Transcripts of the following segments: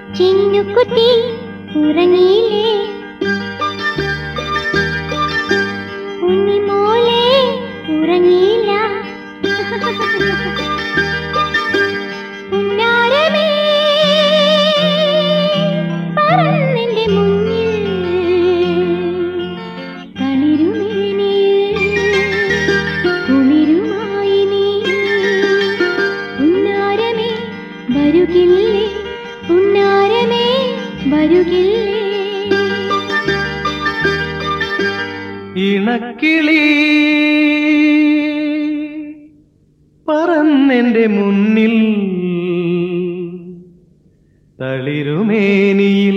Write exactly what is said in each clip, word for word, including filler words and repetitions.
ചിന്നുകുട്ടി ഉറങ്ങിയില്ലേ? ഉണ്ണിമോളെ ഉറങ്ങിയില്ല. ഉന്നാരമേ പറന്നെന്റെ മുന്നിൽ, തളിരുമേനിയിൽ കുളിരുമായി നീ. ഉന്നാരമേ വരുകില്ലേ? ഉന്നാരമേ വരുകില്ലേ? ഇണക്കിളി പറന്നെന്റെ മുന്നിൽ, തളിരുമേനിയിൽ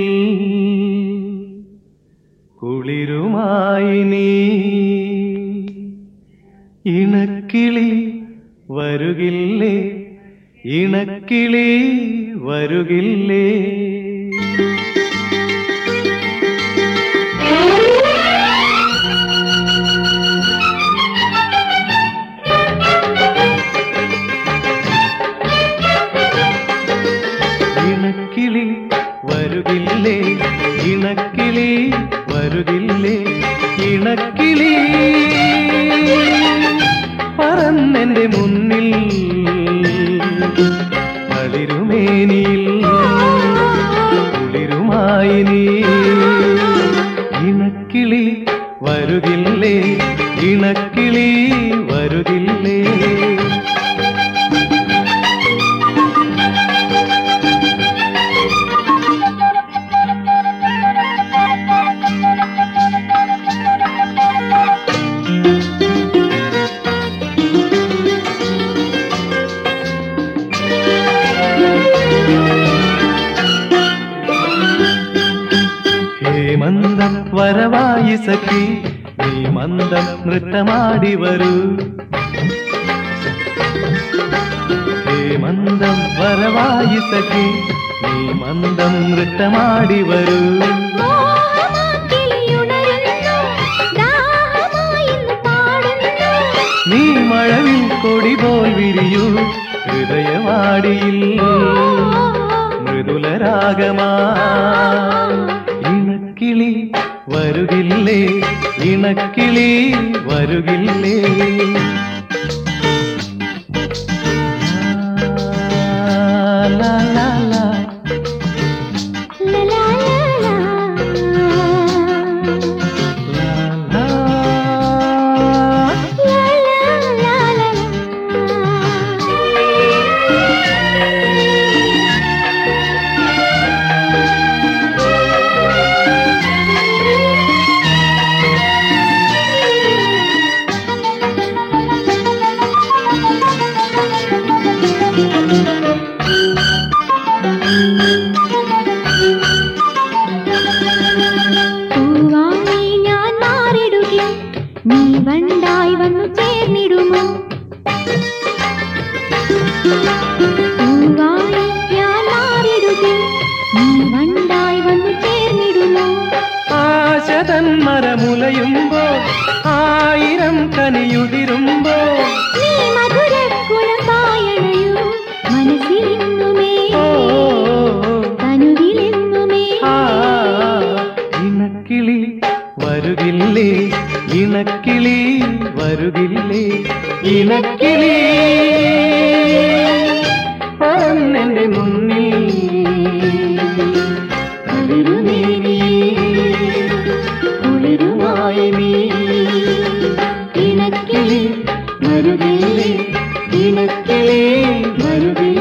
കുളിരുമായി നീ. ഇണക്കിളി വരുകില്ലേ? ഇണക്കിളി വരുകില്ലേ? ഇണക്കിളി വരുകില്ലേ? ഇണക്കിളി വരുകില്ലേ? ഇണക്കിളി പറന്നെന്റെ മുന്നിൽ, തളിരുമേനിയിൽ കുളിരുമായി നീ. ഇണക്കിളി വരുകില്ലേ? ഇണക്കിളി വരുകില്ലേ? മന്ദം വരവായി സഖി, നീ മന്ദം നൃത്തമാടി വരൂ. ഹേ മന്ദം വരവായി സഖി, നീ മന്ദം നൃത്തമാടി വരൂ. നീ മഴവിൽ കൊടി പോൽ വിരിയൂ, ഹൃദയവാടിയിൽ മൃദുലരാഗമാ. ഇണക്കിളി വരുകില്ലേ? ഇണക്കിളി വരുകില്ലേ? ലാ ലാ ലാ പൂവായി ഞാൻ മാറിടുകെ, നീ വണ്ടായി വന്നു ചേർന്നിടുമോ? പൂവായി ഞാൻ മാറിടുകെ, നീ വണ്ടായി വന്നു ചേർന്നിടുമോ? ആശതൻ മരമുലയുമ്പോ, ആയിരം കനിയുതിരുമ്പോ, നീ മധുരക്കുളമ്പായണയോ മനസ്സിലെന്നുമേ, തനുവിലെന്നുമേ. ഇണക്കിളി വരുകില്ലേ? ഇണക്കിളി വരുകില്ലേ? ഇണക്കിളി പറന്നെന്റെ മുന്നിൽ, കുളിരുമായി നീ. ഇണക്കിളി വരുകില്ലേ? ഇണക്കിളി വരുകില്ലേ?